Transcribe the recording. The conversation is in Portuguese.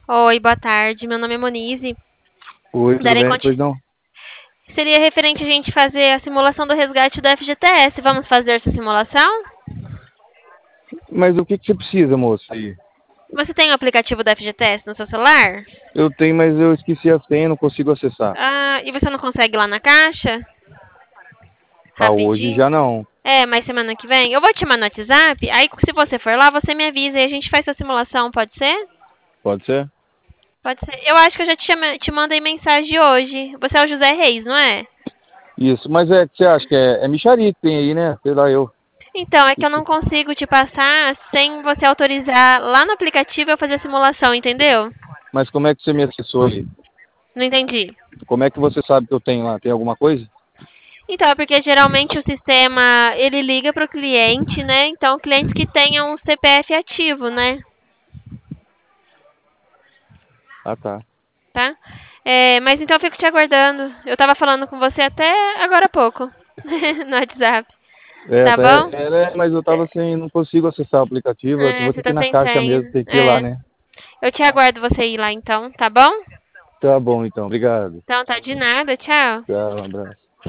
Oi, boa tarde. Meu nome é Monize. Oi, tudo Darei bem? conti... Pois não. Seria referente a gente fazer a simulação do resgate do FGTS. Vamos fazer essa simulação? Mas o que que você precisa, moço? Aí. Você tem o aplicativo do FGTS no seu celular? Eu tenho, mas eu esqueci a senha, não consigo acessar. Ah, e você não consegue ir lá na caixa? Ah, hoje Rapidinho. já não. É, mas semana que vem. Eu vou te chamar no WhatsApp. Aí, se você for lá, você me avisa e a gente faz essa simulação, pode ser? Pode ser? Pode ser. Eu acho que eu já te mandei mensagem hoje. Você é o José Reis, não é? Isso, mas é que você acha que é mixaria que tem aí, né? Sei lá, eu. Então, é que eu não consigo te passar sem você autorizar lá no aplicativo eu fazer a simulação, entendeu? Mas como é que você me acessou aí? Não entendi. Como é que você sabe que eu tenho lá? Tem alguma coisa? Então, é porque geralmente o sistema, ele liga para o cliente, né? Então, clientes que tenham um CPF ativo, né? Ah, tá. Tá? É, mas então eu fico te aguardando. Eu tava falando com você até agora há pouco. No WhatsApp. É, Tá bom? mas eu tava sem, não consigo acessar o aplicativo. Eu vou Você ter que tá ir na sem caixa mesmo, senha. tem que ir lá, É. né? Eu te aguardo você ir lá então, tá bom? Tá bom, então. Obrigado. Então tá de nada, tchau. Tchau, um abraço.